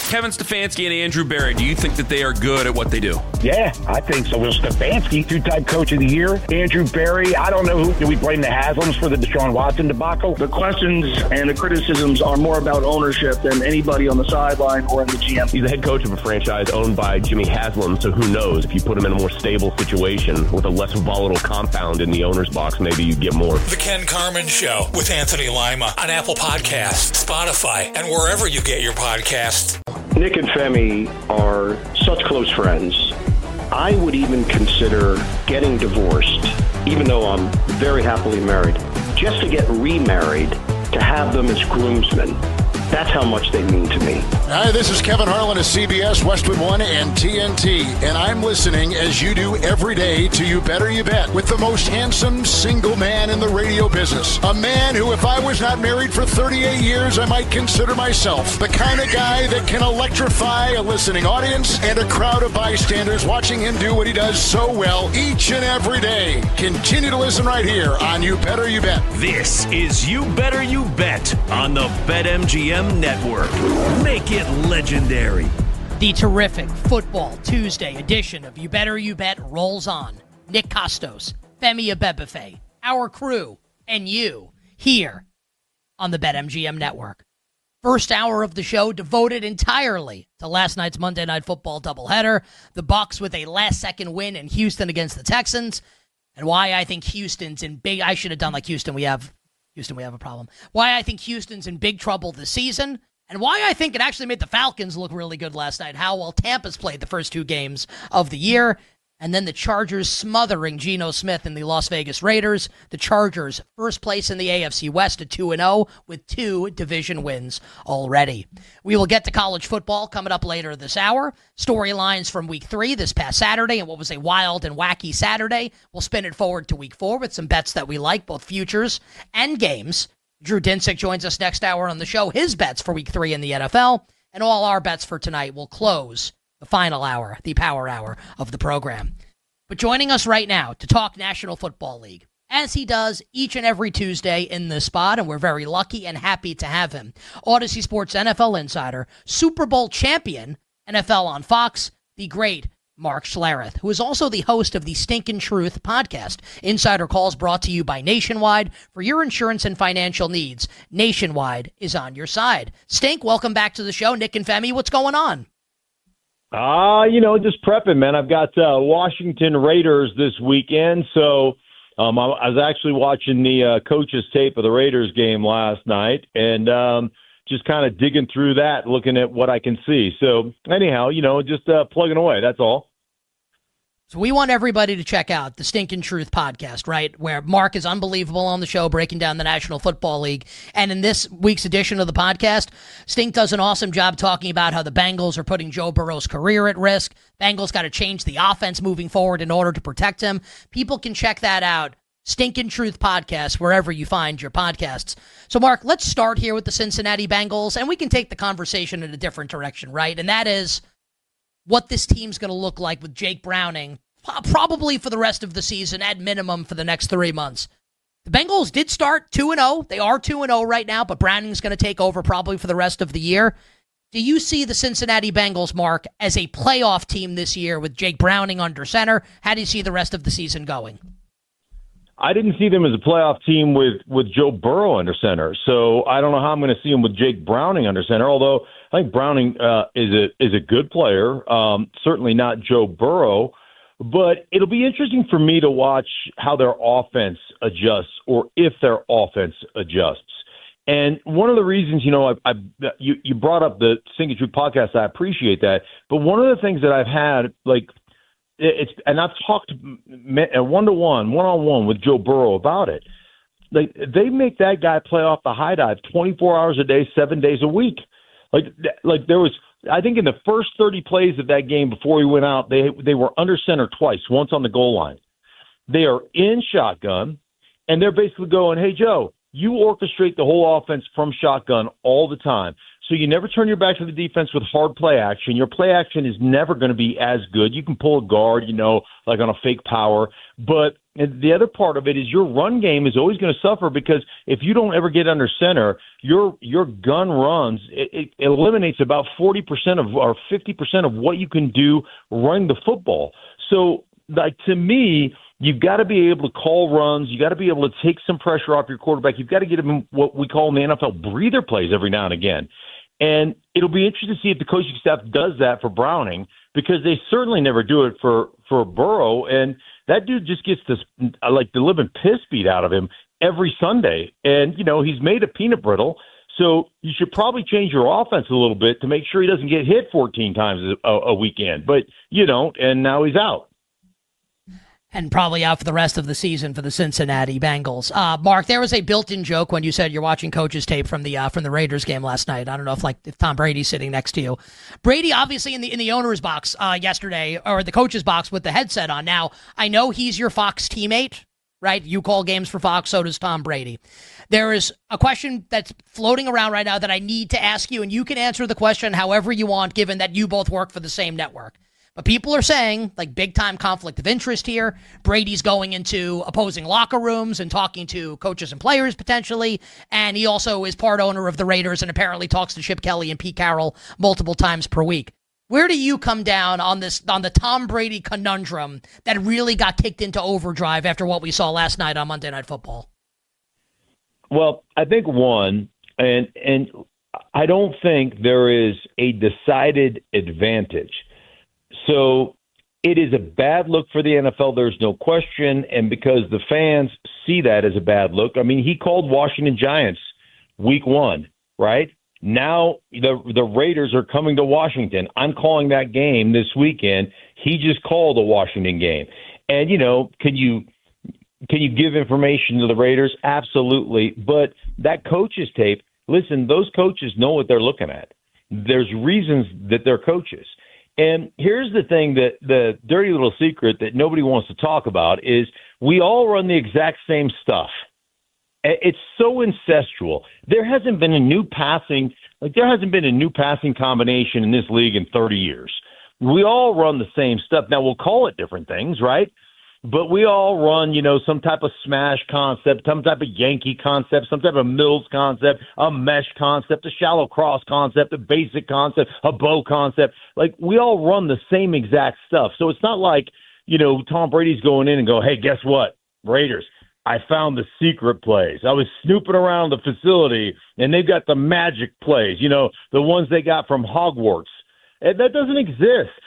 Kevin Stefanski and Andrew Berry, do you think that they are good at what they do? Yeah, I think so. Will Stefanski, two-time coach of the year. Andrew Berry, I don't know who. Do we blame the Haslams for the Deshaun Watson debacle? The questions and the criticisms are more about ownership than anybody on the sideline or in the GM. He's the head coach of a franchise owned by Jimmy Haslam, so who knows? If you put him in a more stable situation with a less volatile compound in the owner's box, maybe you get more. The Ken Carman Show with Anthony Lima on Apple Podcasts, Spotify, and wherever you get your podcasts. Nick and Femi are such close friends. I would even consider getting divorced, even though I'm very happily married, just to get remarried, to have them as groomsmen. That's how much they mean to me. Hi, this is Kevin Harlan of CBS, Westwood One, and TNT, and I'm listening, as you do every day, to You Better You Bet, with the most handsome single man in the radio business. A man who, if I was not married for 38 years, I might consider myself the kind of guy that can electrify a listening audience and a crowd of bystanders watching him do what he does so well each and every day. Continue to listen right here on You Better You Bet. This is You Better You Bet on the BetMGM Network. Make it legendary. The terrific Football Tuesday edition of You Better You Bet rolls on. Nick Costos, Femi Abebefe, our crew, and you here on the BetMGM Network. First hour of the show devoted entirely to last night's Monday Night Football doubleheader, the Bucs with a last-second win in Houston against the Texans, and why I think Houston's in big... I should have done like Houston, we have a problem. Why I think Houston's in big trouble this season, and why I think it actually made the Falcons look really good last night, how well Tampa's played the first two games of the year, and then the Chargers smothering Geno Smith and the Las Vegas Raiders. The Chargers, first place in the AFC West at 2-0 with 2 division wins already. We will get to college football coming up later this hour. Storylines from Week 3 this past Saturday and what was a wild and wacky Saturday. We'll spin it forward to Week 4 with some bets that we like, both futures and games. Drew Dinsick joins us next hour on the show. His bets for Week 3 in the NFL. And all our bets for tonight will close the final hour, the power hour of the program. But joining us right now to talk National Football League, as he does each and every Tuesday in this spot, and we're very lucky and happy to have him, Odyssey Sports NFL insider, Super Bowl champion, NFL on Fox, the great Mark Schlereth, who is also the host of the Stinkin' Truth podcast. Insider calls brought to you by Nationwide. For your insurance and financial needs, Nationwide is on your side. Stink, welcome back to the show. Nick and Femi, what's going on? Just prepping, man. I've got Washington Raiders this weekend, so I was actually watching the coaches tape of the Raiders game last night, and just kind of digging through that, looking at what I can see. So anyhow, just plugging away. That's all. So we want everybody to check out the Stinkin' Truth podcast, right, where Mark is unbelievable on the show breaking down the National Football League. And in this week's edition of the podcast, Stink does an awesome job talking about how the Bengals are putting Joe Burrow's career at risk. Bengals got to change the offense moving forward in order to protect him. People can check that out. Stinkin' Truth podcast, wherever you find your podcasts. So, Mark, let's start here with the Cincinnati Bengals, and we can take the conversation in a different direction, right? And that is what this team's going to look like with Jake Browning, probably for the rest of the season, at minimum for the next 3 months. The Bengals did start 2-0. They are 2-0 right now, but Browning's going to take over probably for the rest of the year. Do you see the Cincinnati Bengals, Mark, as a playoff team this year with Jake Browning under center? How do you see the rest of the season going? I didn't see them as a playoff team with Joe Burrow under center, so I don't know how I'm going to see them with Jake Browning under center, although I think Browning is a good player, certainly not Joe Burrow, but it'll be interesting for me to watch how their offense adjusts or if their offense adjusts. And one of the reasons, you brought up the Stinkin' Truth podcast, I appreciate that, but one of the things that I've had, and I've talked one-on-one with Joe Burrow about it. Like, they make that guy play off the high dive 24 hours a day, 7 days a week. Like there was, I think in the first 30 plays of that game before he went out, they were under center twice, once on the goal line. They are in shotgun, and they're basically going, hey, Joe, you orchestrate the whole offense from shotgun all the time. So you never turn your back to the defense with hard play action. Your play action is never going to be as good. You can pull a guard, like on a fake power, but the other part of it is your run game is always going to suffer because if you don't ever get under center, your gun runs, it eliminates about 40% of or 50% of what you can do running the football. So, like, to me, you've got to be able to call runs. You got to be able to take some pressure off your quarterback. You've got to get him what we call in the NFL breather plays every now and again. And it'll be interesting to see if the coaching staff does that for Browning because they certainly never do it for Burrow. And that dude just gets this, like, the living piss beat out of him every Sunday. And, you know, he's made of peanut brittle. So you should probably change your offense a little bit to make sure he doesn't get hit 14 times a weekend. But you don't, and now he's out. And probably out for the rest of the season for the Cincinnati Bengals. Mark, there was a built-in joke when you said you're watching coach's tape from the Raiders game last night. I don't know if Tom Brady's sitting next to you. Brady obviously in the owner's box yesterday, or the coach's box with the headset on. Now, I know he's your Fox teammate, right? You call games for Fox, so does Tom Brady. There is a question that's floating around right now that I need to ask you, and you can answer the question however you want, given that you both work for the same network. But people are saying, like, big-time conflict of interest here. Brady's going into opposing locker rooms and talking to coaches and players, potentially. And he also is part owner of the Raiders and apparently talks to Chip Kelly and Pete Carroll multiple times per week. Where do you come down on the Tom Brady conundrum that really got kicked into overdrive after what we saw last night on Monday Night Football? Well, I think one, and I don't think there is a decided advantage. So it is a bad look for the NFL. There's no question. And because the fans see that as a bad look, I mean, he called Washington Giants week 1, right? Now the Raiders are coming to Washington. I'm calling that game this weekend. He just called a Washington game. And, you know, can you give information to the Raiders? Absolutely. But that coach's tape, listen, those coaches know what they're looking at. There's reasons that they're coaches. And here's the thing, that the dirty little secret that nobody wants to talk about is we all run the exact same stuff. It's so incestual. There hasn't been a new passing combination in this league in 30 years. We all run the same stuff. Now, we'll call it different things, right? But we all run, you know, some type of smash concept, some type of Yankee concept, some type of Mills concept, a mesh concept, a shallow cross concept, a basic concept, a bow concept. Like, we all run the same exact stuff. So it's not like, you know, Tom Brady's going in and go, hey, guess what, Raiders, I found the secret plays. I was snooping around the facility, and they've got the magic plays, you know, the ones they got from Hogwarts. And that doesn't exist.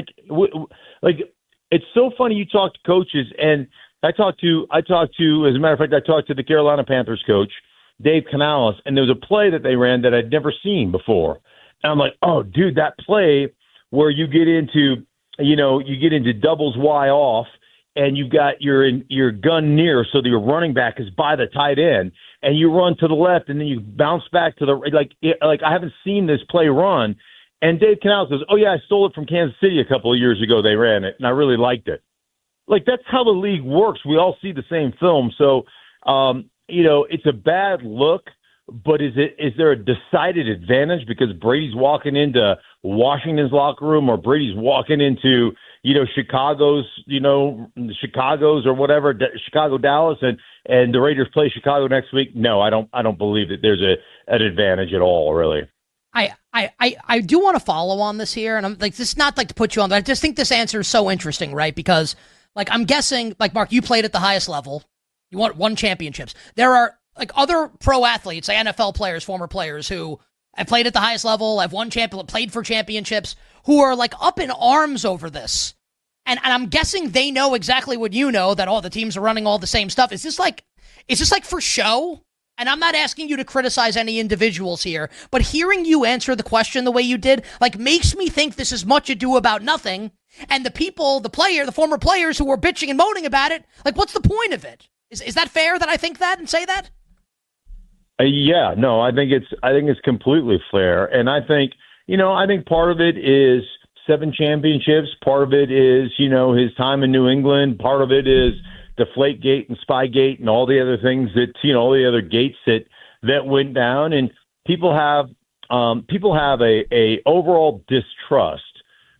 It's so funny you talk to coaches, and I talked to, as a matter of fact, I talked to the Carolina Panthers coach, Dave Canales, and there was a play that they ran that I'd never seen before. And I'm like, oh, dude, that play where you get into doubles Y off, and you've got your gun near, so that your running back is by the tight end, and you run to the left, and then you bounce back to the like I haven't seen this play run. And Dave Canales goes, oh, yeah, I stole it from Kansas City a couple of years ago. They ran it, and I really liked it. Like, that's how the league works. We all see the same film. So, you know, it's a bad look, but is there a decided advantage because Brady's walking into Washington's locker room, or Brady's walking into, you know, Chicago's or whatever, Chicago, Dallas, and the Raiders play Chicago next week? No, I don't believe that there's an advantage at all, really. I do want to follow on this here, and I'm like, this is not like to put you on, but I just think this answer is so interesting, right? Because, like, I'm guessing, like, Mark, you played at the highest level. You won championships. There are, like, other pro athletes, like NFL players, former players who have played at the highest level, have played for championships, who are, like, up in arms over this. And I'm guessing they know exactly what you know, that all the teams are running all the same stuff. Is this like for show? And I'm not asking you to criticize any individuals here, but hearing you answer the question the way you did, like, makes me think this is much ado about nothing. And the former players who were bitching and moaning about it, like, what's the point of it? Is that fair that I think that and say that? Yeah, no, I think it's completely fair. And I think part of it is 7 championships. Part of it is, you know, his time in New England. Part of it is Deflategate and Spygate and all the other things that, you know, all the other gates that went down. And people have a overall distrust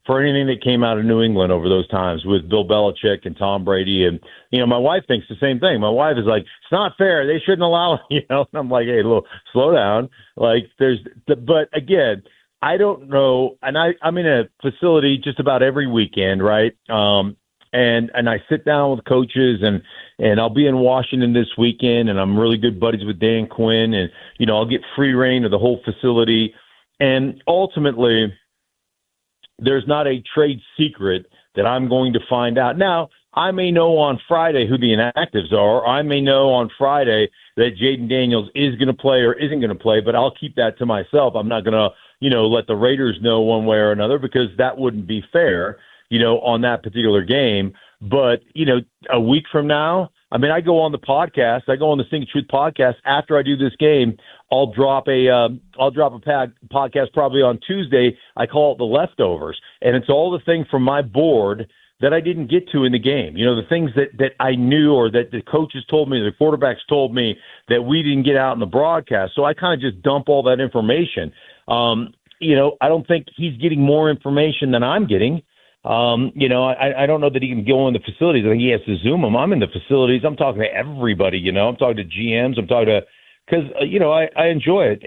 for anything that came out of New England over those times with Bill Belichick and Tom Brady. And, my wife thinks the same thing. My wife is like, it's not fair. They shouldn't allow, and I'm like, hey, slow down. But again, I don't know. And I'm in a facility just about every weekend, right? And I sit down with coaches and I'll be in Washington this weekend, and I'm really good buddies with Dan Quinn, and, I'll get free reign of the whole facility. And ultimately, there's not a trade secret that I'm going to find out. Now, I may know on Friday who the inactives are. I may know on Friday that Jaden Daniels is going to play or isn't going to play, but I'll keep that to myself. I'm not going to, let the Raiders know one way or another, because that wouldn't be fair, on that particular game. But, a week from now, I go on the podcast. I go on the Sing Truth podcast after I do this game. I'll drop a podcast probably on Tuesday. I call it The Leftovers, and it's all the things from my board that I didn't get to in the game. The things that I knew, or that the coaches told me, the quarterbacks told me, that we didn't get out in the broadcast. So I kind of just dump all that information. I don't think he's getting more information than I'm getting. I don't know that he can go in the facilities. I think he has to Zoom them. I'm in the facilities. I'm talking to everybody, I'm talking to GMs. I'm talking to, because, I enjoy it.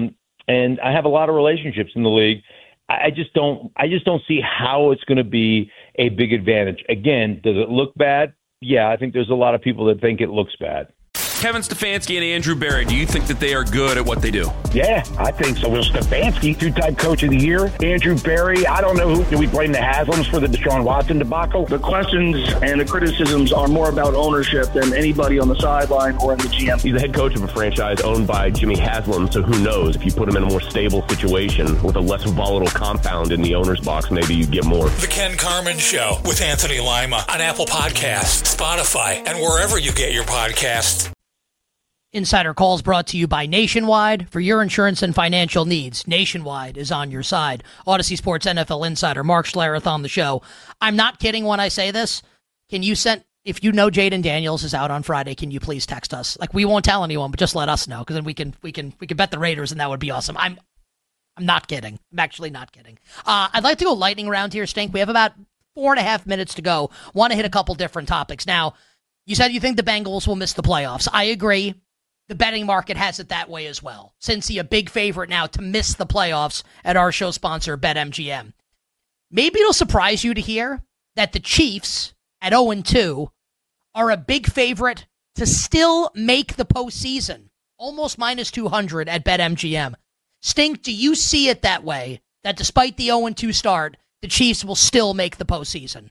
And I have a lot of relationships in the league. I just don't see how it's going to be a big advantage. Again, does it look bad? Yeah, I think there's a lot of people that think it looks bad. Kevin Stefanski and Andrew Berry, do you think that they are good at what they do? Yeah, I think so. Will Stefanski, two-time coach of the year. Andrew Berry, I don't know do we blame the Haslams for the Deshaun Watson debacle? The questions and the criticisms are more about ownership than anybody on the sideline or in the GM. He's the head coach of a franchise owned by Jimmy Haslam, so who knows? If you put him in a more stable situation with a less volatile compound in the owner's box, maybe you get more. The Ken Carman Show with Anthony Lima on Apple Podcasts, Spotify, and wherever you get your podcasts. Insider Calls brought to you by Nationwide. For your insurance and financial needs, Nationwide is on your side. Odyssey Sports NFL Insider Mark Schlereth on the show. I'm not kidding when I say this. Can you if you know Jaden Daniels is out on Friday, can you please text us? We won't tell anyone, but just let us know, because then we can bet the Raiders, and that would be awesome. I'm not kidding. I'm actually not kidding. I'd like to go lightning round here, Stink. We have about 4.5 minutes to go. Want to hit a couple different topics. Now, you said you think the Bengals will miss the playoffs. I agree. The betting market has it that way as well. Cincy, a big favorite now to miss the playoffs at our show sponsor, BetMGM. Maybe it'll surprise you to hear that the Chiefs at 0-2 are a big favorite to still make the postseason, almost minus 200 at BetMGM. Stink, do you see it that way, that despite the 0-2 start, the Chiefs will still make the postseason?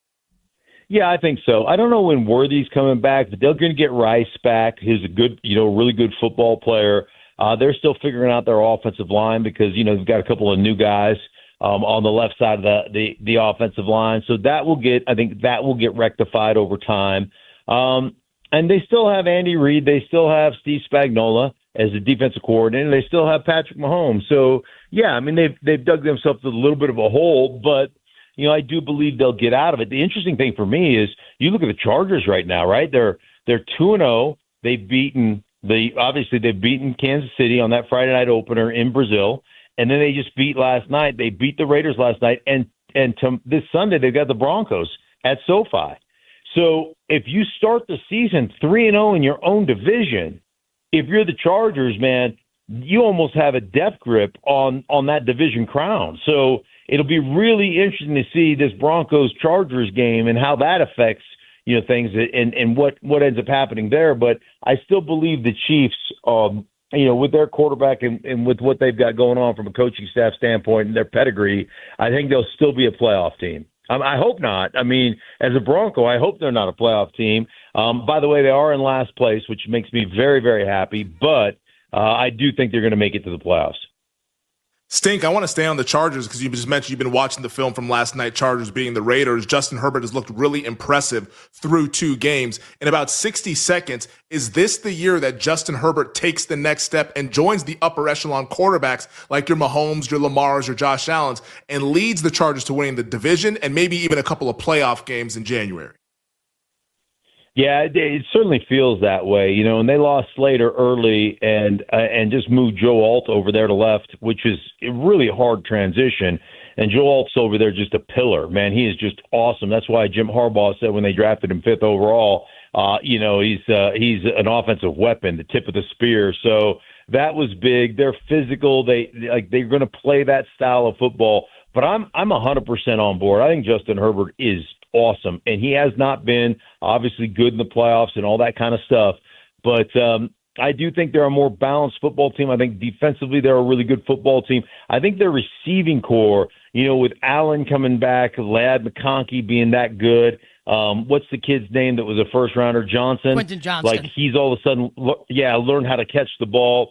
Yeah, I think so. I don't know when Worthy's coming back, but they're going to get Rice back. He's a good, really good football player. They're still figuring out their offensive line because, they've got a couple of new guys on the left side of the offensive line. So I think that will get rectified over time. And they still have Andy Reid. They still have Steve Spagnuolo as the defensive coordinator. They still have Patrick Mahomes. So, yeah, they've dug themselves a little bit of a hole, but I do believe they'll get out of it. The interesting thing for me is you look at the Chargers right now, right? They're 2-0. They've beaten Kansas City on that Friday night opener in Brazil, and then they just beat last night. They beat the Raiders last night, and this Sunday they've got the Broncos at SoFi. So if you start the season 3-0 in your own division, if you're the Chargers, man, you almost have a death grip on that division crown. So it'll be really interesting to see this Broncos-Chargers game and how that affects, things and what ends up happening there. But I still believe the Chiefs, with their quarterback and with what they've got going on from a coaching staff standpoint and their pedigree, I think they'll still be a playoff team. I hope not. As a Bronco, I hope they're not a playoff team. By the way, they are in last place, which makes me very, very happy. But I do think they're going to make it to the playoffs. Stink, I want to stay on the Chargers because you just mentioned you've been watching the film from last night, Chargers beating the Raiders. Justin Herbert has looked really impressive through 2 games. In about 60 seconds, is this the year that Justin Herbert takes the next step and joins the upper echelon quarterbacks like your Mahomes, your Lamars, your Josh Allens, and leads the Chargers to winning the division and maybe even a couple of playoff games in January? Yeah, it certainly feels that way, and they lost Slater early and just moved Joe Alt over there to left, which is a really hard transition. And Joe Alt's over there just a pillar, man. He is just awesome. That's why Jim Harbaugh said when they drafted him 5th overall, he's an offensive weapon, the tip of the spear. So that was big. They're physical. They're going to play that style of football. But I'm 100% on board. I think Justin Herbert is awesome, and he has not been obviously good in the playoffs and all that kind of stuff. But I do think they're a more balanced football team. I think defensively they're a really good football team. I think their receiving core, with Allen coming back, Ladd McConkey being that good. What's the kid's name that was a first-rounder? Johnson? Quentin Johnston. Like he's all of a sudden, learned how to catch the ball.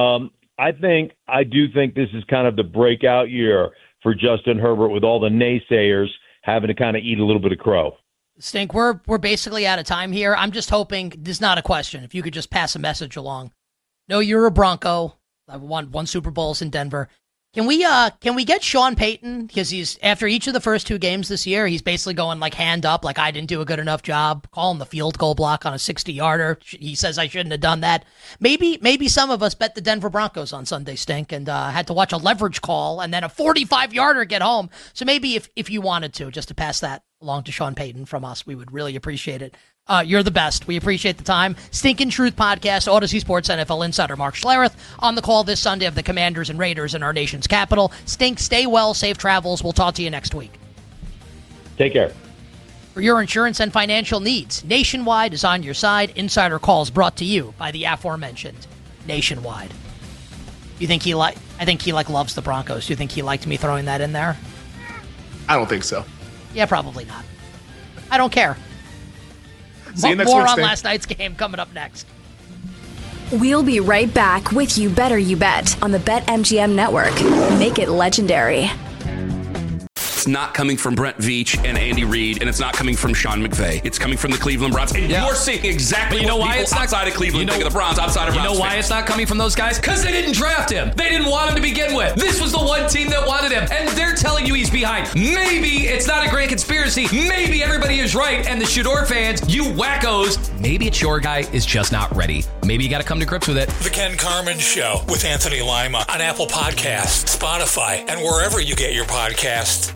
I do think this is kind of the breakout year for Justin Herbert with all the naysayers having to kind of eat a little bit of crow. Stink, we're basically out of time here. I'm just hoping, this is not a question, if you could just pass a message along. No, you're a Bronco. I won Super Bowls in Denver. Can we get Sean Payton? Because he's, after each of the first 2 games this year, he's basically going like hand up, like I didn't do a good enough job. Call him the field goal block on a 60-yarder. He says I shouldn't have done that. Maybe some of us bet the Denver Broncos on Sunday, Stink, and had to watch a leverage call and then a 45-yarder get home. So maybe if you wanted to, just to pass that along to Sean Payton from us, we would really appreciate it. You're the best. We appreciate the time. Stinkin' Truth Podcast, Odyssey Sports NFL Insider Mark Schlereth on the call this Sunday of the Commanders and Raiders in our nation's capital. Stink, stay well, safe travels. We'll talk to you next week. Take care. For your insurance and financial needs, Nationwide is on your side. Insider calls brought to you by the aforementioned Nationwide. I think he loves the Broncos. Do you think he liked me throwing that in there? I don't think so. Yeah, probably not. I don't care. See you next More week, on Stink. last night's game coming up next. We'll be right back with You Better You Bet on the BetMGM Network. Make it legendary. It's not coming from Brent Veach and Andy Reid, and it's not coming from Sean McVay. It's coming from the Cleveland Browns. And you're seeing exactly what people outside of Cleveland think of the Browns, outside of Browns You know why fans. it's not coming from those guys? Because they didn't draft him. They didn't want him to begin with. This was the one team that wanted him, and they're telling you he's behind. Maybe it's not a grand conspiracy. Maybe everybody is right, and the Shador fans, you wackos, maybe it's your guy is just not ready. Maybe you got to come to grips with it. The Ken Carman Show with Anthony Lima on Apple Podcasts, Spotify, and wherever you get your podcasts.